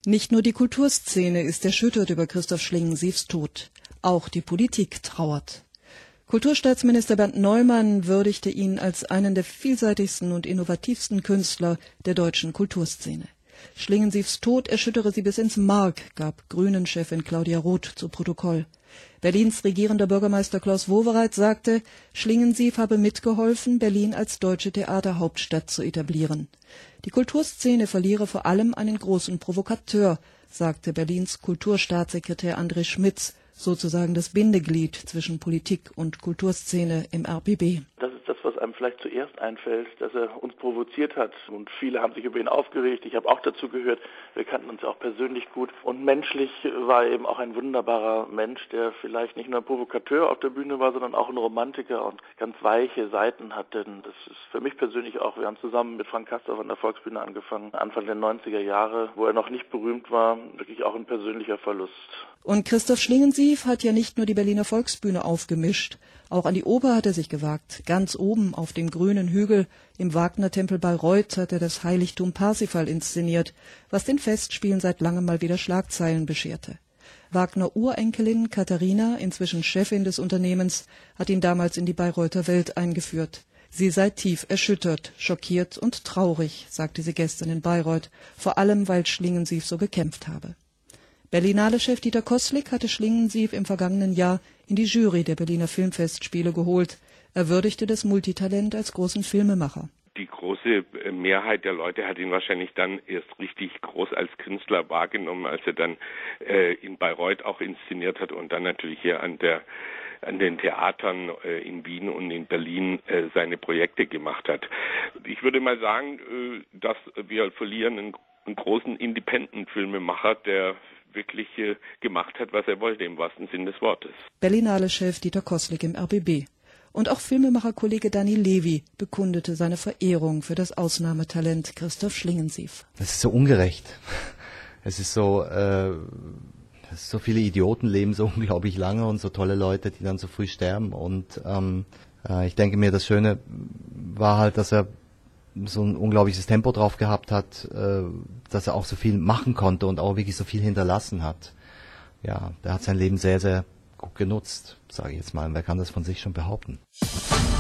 Nicht nur die Kulturszene ist erschüttert über Christoph Schlingensiefs Tod, auch die Politik trauert. Kulturstaatsminister Bernd Neumann würdigte ihn als einen der vielseitigsten und innovativsten Künstler der deutschen Kulturszene. Schlingensiefs Tod erschüttere sie bis ins Mark, gab Grünen-Chefin Claudia Roth zu Protokoll. Berlins regierender Bürgermeister Klaus Wowereit sagte, Schlingensief habe mitgeholfen, Berlin als deutsche Theaterhauptstadt zu etablieren. Die Kulturszene verliere vor allem einen großen Provokateur, sagte Berlins Kulturstaatssekretär André Schmitz, sozusagen das Bindeglied zwischen Politik und Kulturszene im RBB. Das ist das, was einem vielleicht zuerst einfällt, dass er uns provoziert hat. Und viele haben sich über ihn aufgeregt. Ich habe auch dazu gehört. Wir kannten uns auch persönlich gut. Und menschlich war er eben auch ein wunderbarer Mensch, der vielleicht nicht nur ein Provokateur auf der Bühne war, sondern auch ein Romantiker und ganz weiche Seiten hatte. Denn das ist für mich persönlich auch, wir haben zusammen mit Frank Castorf an der Volksbühne angefangen, Anfang der 90er Jahre, wo er noch nicht berühmt war, wirklich auch ein persönlicher Verlust. Und Christoph Schlingensief hat ja nicht nur die Berliner Volksbühne aufgemischt, auch an die Oper hat er sich gewagt. Ganz oben auf dem grünen Hügel im Wagner-Tempel Bayreuth hat er das Heiligtum Parsifal inszeniert, was den Festspielen seit langem mal wieder Schlagzeilen bescherte. Wagner-Urenkelin Katharina, inzwischen Chefin des Unternehmens, hat ihn damals in die Bayreuther Welt eingeführt. Sie sei tief erschüttert, schockiert und traurig, sagte sie gestern in Bayreuth, vor allem weil Schlingensief so gekämpft habe. Berlinale-Chef Dieter Koßlik hatte Schlingensief im vergangenen Jahr in die Jury der Berliner Filmfestspiele geholt. Er würdigte das Multitalent als großen Filmemacher. Die große Mehrheit der Leute hat ihn wahrscheinlich dann erst richtig groß als Künstler wahrgenommen, als er dann in Bayreuth auch inszeniert hat und dann natürlich hier an den Theatern in Wien und in Berlin seine Projekte gemacht hat. Ich würde mal sagen, dass wir verlieren einen großen Independent-Filmemacher, der wirklich gemacht hat, was er wollte, im wahrsten Sinn des Wortes. Berlinale-Chef Dieter Koßlik im RBB. Und auch Filmemacher-Kollege Danny Levy bekundete seine Verehrung für das Ausnahmetalent Christoph Schlingensief. Das ist so ungerecht. Es ist so, so viele Idioten leben so unglaublich lange und so tolle Leute, die dann so früh sterben. Und ich denke mir, das Schöne war halt, dass er so ein unglaubliches Tempo drauf gehabt hat, dass er auch so viel machen konnte und auch wirklich so viel hinterlassen hat. Ja, der hat sein Leben sehr, sehr gut genutzt, sage ich jetzt mal. Wer kann das von sich schon behaupten?